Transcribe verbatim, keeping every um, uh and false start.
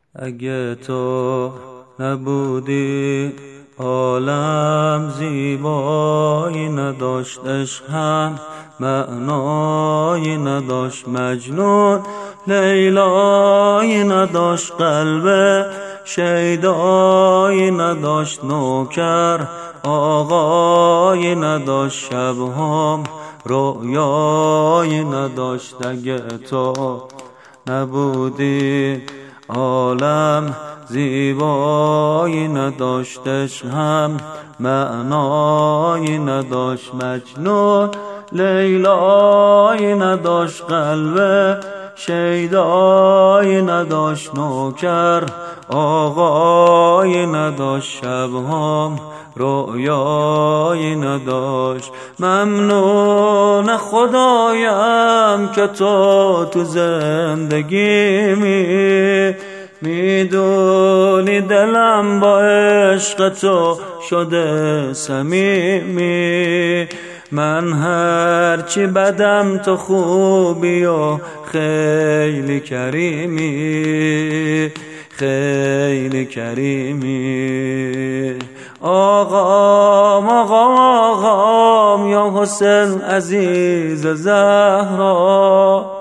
اگه تو نبودی عالم زیبایی نداشت، عشق هم معنایی نداشت، مجنون لیلایی نداشت، قلب شیدایی نداشت، نوکر آقایی نداشت، شبهم رویایی نداشت. اگه تو نبودی عالم زیبایی نداشت، عشق هم معنایی نداشت، مجنون لیلایی نداشت، قلب شیدایی نداشت، نوکر آقایی نداشت، شبهم رویایی نداشت. ممنون خدایم که تو تو زندگیمی، میدونی دلم با عشق تو شده صمیمی. من هرچی بدم تو خوبی و خیلی کریمی، خیلی کریمی. آقام آقام آقام یا حسین عزیز زهرا،